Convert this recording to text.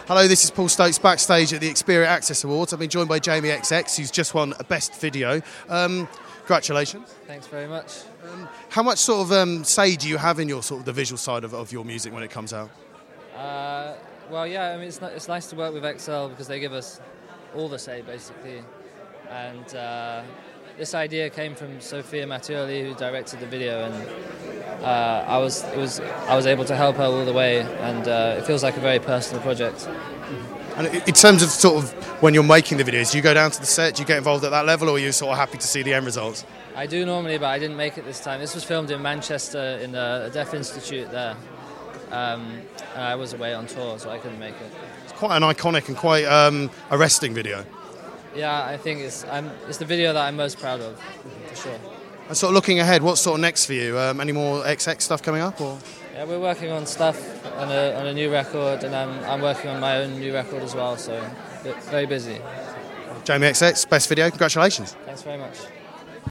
Hello, this is Paul Stokes backstage at the Xperia Access Awards. I've been joined by Jamie XX, who's just won a Best Video. Congratulations. Thanks very much. How much sort of say do you have in your sort of the visual side of your music when it comes out? Well, yeah, I mean, it's nice to work with XL because they give us all the say, basically. And this idea came from Sophia Mattioli, who directed the video, and I was able to help her all the way, and it feels like a very personal project. And in terms of sort of when you're making the videos, do you go down to the set, do you get involved at that level, or are you sort of happy to see the end results? I do normally, but I didn't make it this time. This was filmed in Manchester in the Deaf Institute there. And I was away on tour, so I couldn't make it. It's quite an iconic and quite arresting video. Yeah, I think it's the video that I'm most proud of, for sure. And sort of looking ahead, what's sort of next for you? Any more XX stuff coming up? Or? Yeah, we're working on stuff on a new record, and I'm working on my own new record as well, so very busy. Jamie XX, Best Video, congratulations. Thanks very much.